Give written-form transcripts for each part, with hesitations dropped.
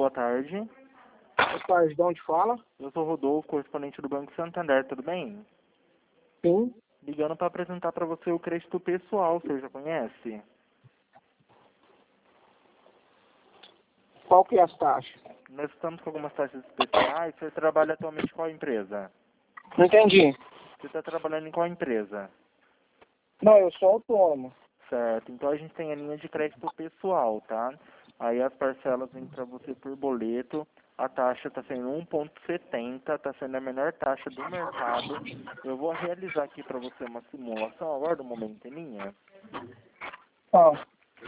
boa tarde. Boa tarde, de onde fala? Eu sou Rodolfo, correspondente do Banco Santander, tudo bem? Sim. Ligando para apresentar para você o crédito pessoal, você já conhece? Qual que é as taxas? Nós estamos com algumas taxas especiais. Você trabalha atualmente em qual empresa? Não entendi. Você está trabalhando em qual empresa? Não, eu sou autônomo. Certo, então a gente tem a linha de crédito pessoal, tá? Aí as parcelas vêm para você por boleto, a taxa está sendo 1,70, está sendo a menor taxa do mercado. Eu vou realizar aqui para você uma simulação, aguarda um momento em linha. Ah,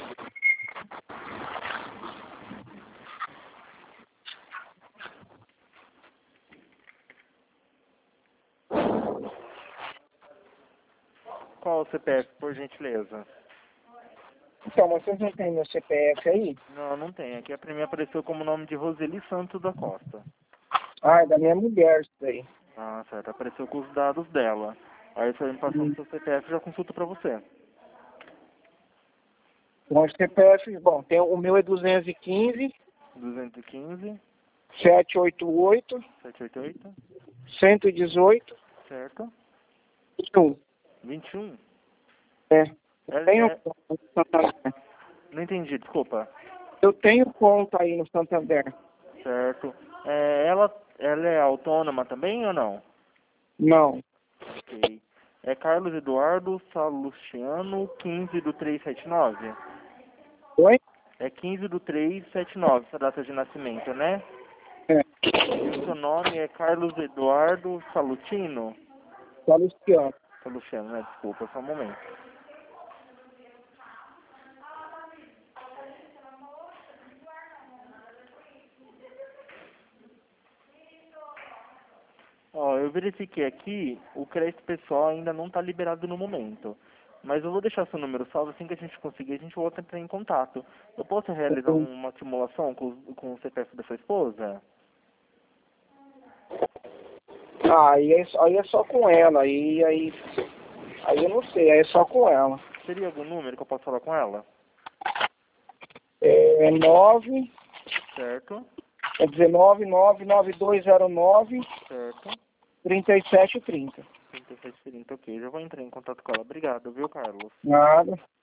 Qual o CPF, por gentileza? então, mas vocês não têm meu CPF aí? Não, não tem. Aqui para mim apareceu como nome de Roseli Santos da Costa. Ah, é da minha mulher isso daí. Ah, certo. Apareceu com os dados dela. Aí você me passou o seu CPF e já consulto para você. Bom, CPF, bom, tem, o meu é 215 215 788 788, 118 certo? 1. 21. É. É, Eu tenho é, conta no Santander. não entendi, desculpa. Eu tenho conta aí no Santander. Certo. Ela é autônoma também ou não? Não. Ok. É Carlos Eduardo Salustiano, 15 do 379. Oi? É 15 do 379, essa data de nascimento, né? É. E o seu nome é Carlos Eduardo Salutino? Tá Luciano. Salustiano, né? Desculpa, só um momento. Ó, eu verifiquei aqui, o crédito pessoal ainda não está liberado no momento. Mas eu vou deixar seu número salvo, assim que a gente conseguir, a gente volta a entrar em contato. Eu posso realizar uma simulação com o CPF da sua esposa? Ah, aí é só com ela. Aí eu não sei, aí é só com ela. Teria algum número que eu possa falar com ela? É 9, Certo, é 19 certo. 3730. 3730, ok. Já vou entrar em contato com ela. Obrigado, viu, Carlos? Nada.